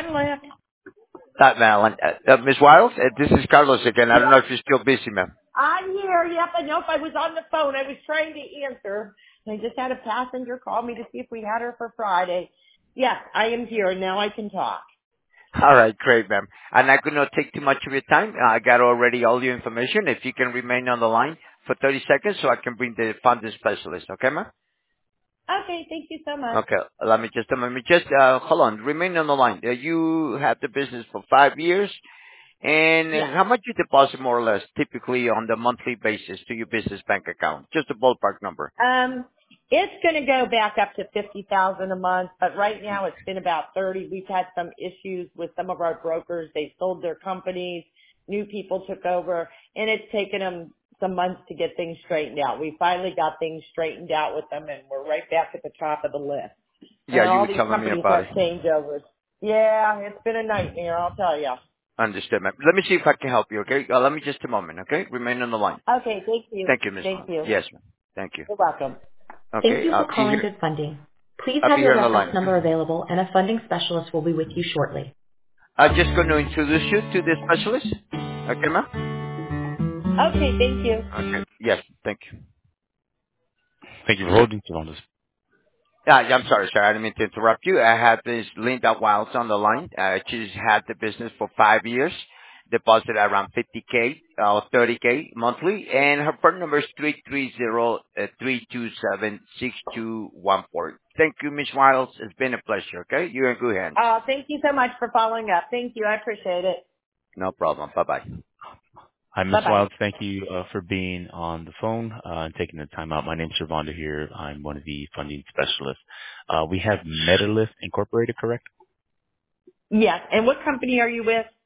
One left. Madeline. Ms. Wiles, this is Carlos again. I don't know if you're still busy, ma'am. I'm here. Yep. I know if I was on the phone. I was trying to answer. I just had a passenger call me to see if we had her for Friday. Yes, I am here. Now I can talk. All right, great, ma'am. I'm not going to take too much of your time. I got already all your information. If you can remain on the line for 30 seconds so I can bring the funding specialist. Okay, ma'am? Okay. Thank you so much. Okay. Let me just hold on. Remain on the line. You had the business for 5 years. And Yes. how much you deposit more or less typically on the monthly basis to your business bank account? Just a ballpark number. It's going to go back up to 50,000 a month, but right now it's been about 30. We've had some issues with some of our brokers. They sold their companies. New people took over, and it's taken them some months to get things straightened out. We finally got things straightened out with them, and we're right back at the top of the list. Yeah, And you all were these telling me companies about have it. changeovers. Yeah, it's been a nightmare, I'll tell you. Understood, ma'am. Let me see if I can help you, okay? Let me just a moment, okay? Remain on the line. Okay, thank you. Thank you, Miss Thank Hunt. you. Yes, ma'am. Thank you. You're welcome. Thank Okay, you for calling Good Funding. Please I'll be have your here on the reference line. number available, and a funding specialist will be with you shortly. I'm just going to introduce you to the specialist. Okay, ma'am? Okay, thank you. Okay. Yes, thank you. Thank you for holding on this. Yeah, I'm sorry, sir. I didn't mean to interrupt you. I have this Linda Wiles on the line. She's had the business for 5 years, deposited around 50K or 30K monthly, and her phone number is 330-327-6214. Thank you, Miss Wiles. It's been a pleasure, okay? You're in good hands. Thank you so much for following up. Thank you. I appreciate it. No problem. Bye-bye. Hi, Ms. Bye-bye. Wild. Thank you for being on the phone and taking the time out. My name's Servando here. I'm one of the funding specialists. We have MetaLift Incorporated, correct? Yes. And what company are you with?